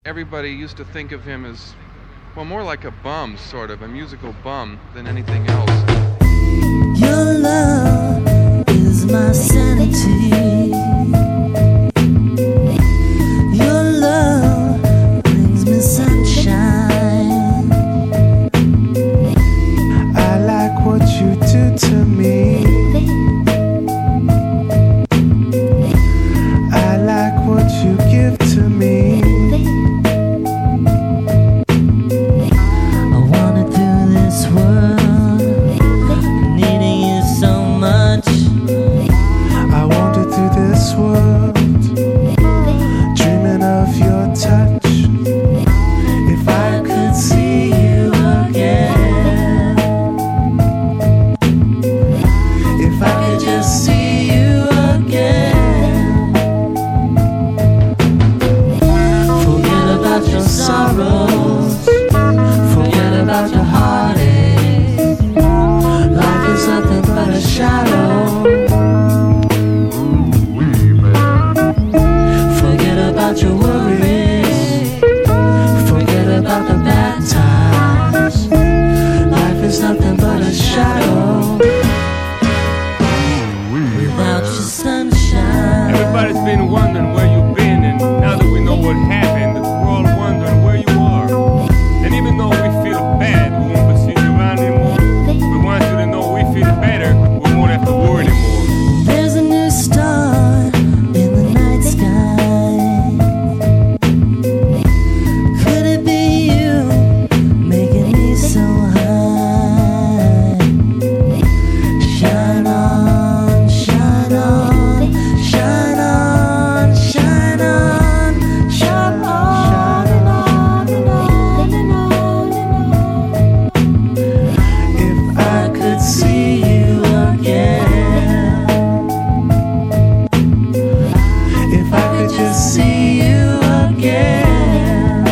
Everybody used to think of him as, well, more like a bum, sort of, a musical bum than anything else. Your love is my sanity. Your love brings me sunshine. I like what you do to me. I like what you give to me. I wanna do this world, needing you so much. I wander through this world, dreaming of your touch. If I could see you again, if I could just see you again. Forget about your sorrows, forget about your heartache. Life is nothing but a shadow. Forget about your worries, forget about the bad times. Life is nothing but a shadow without your sunshine. Everybody's been wondering where you've been, and now that we know what happened, we're all wondering where you are. And even though we feel bad, we won't be seeing you around anymore. We want you to know we feel better, we won't have to worry anymore. There's a new star in the night sky. Could it be you making me so high? Shine on, shine on, shine on, shine on, shine on and on and on and on. If I could see you again, if I could just see you again.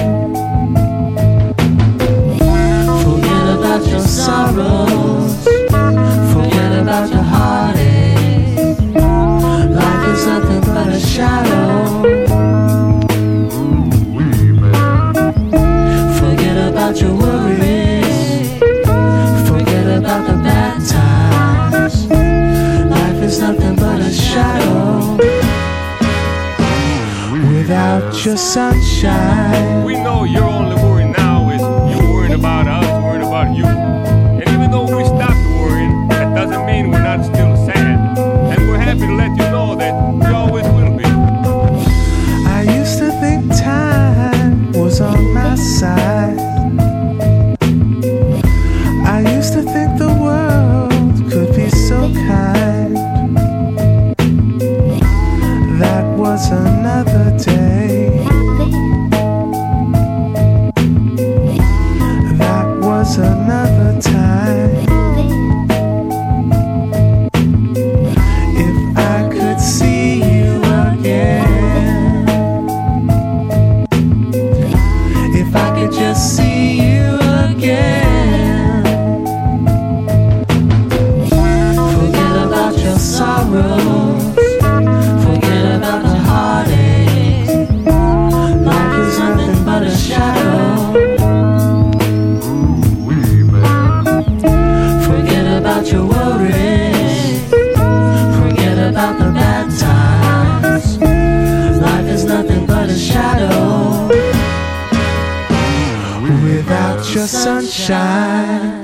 Forget about your sorrows, forget about your heartache. Life is nothing but a shadow. Forget about your worries, forget about the bad times. Life is nothing but a shadow without your sunshine. We know your only worry now is you're worrying about us, worrying about you. And even though we stopped worrying, that doesn't mean we're not still sad. And we're happy to let you know that we always will be. I used to think time was on my side. I used to think the world could be so kind. That was another day. That was another time. If I could see you again, if I could just see you again. Forget about your sorrows, forget about the heartache. Life is nothing but a shadow. Forget about your worries, forget about the bad times. Life is nothing but a shadow without your sunshine.